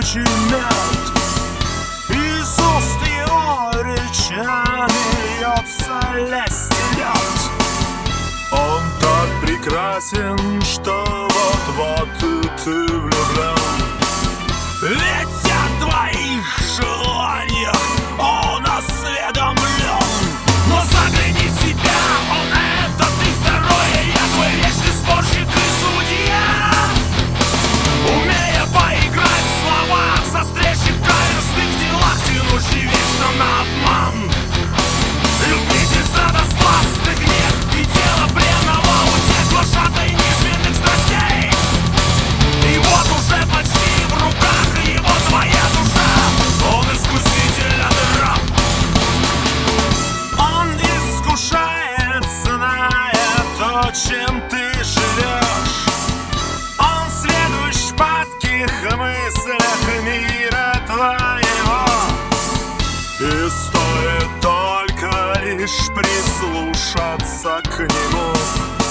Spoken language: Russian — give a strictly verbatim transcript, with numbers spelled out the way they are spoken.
мед. Из уст его речами льется лесть и лед. Он так прекрасен, что вот-вот ты влюблен. Ведь от твоих желаний он осведомлен. Но загляни в себя, он это ты второе. Я твой вечный спорщик и судья, умея поиграть в словах, застрельщик в каверзных делах, тянущий вечно на обман. Любитель сладостластных гнев и тело бренного утех, глашатай низменных страстей. И вот уже почти в руках его твоя душа. Он искуситель, а ты раб. Он искушает, зная то, чем ты живешь. Он следует в шпатких мыслях мира твоего. И стоит только лишь прислушаться к нему,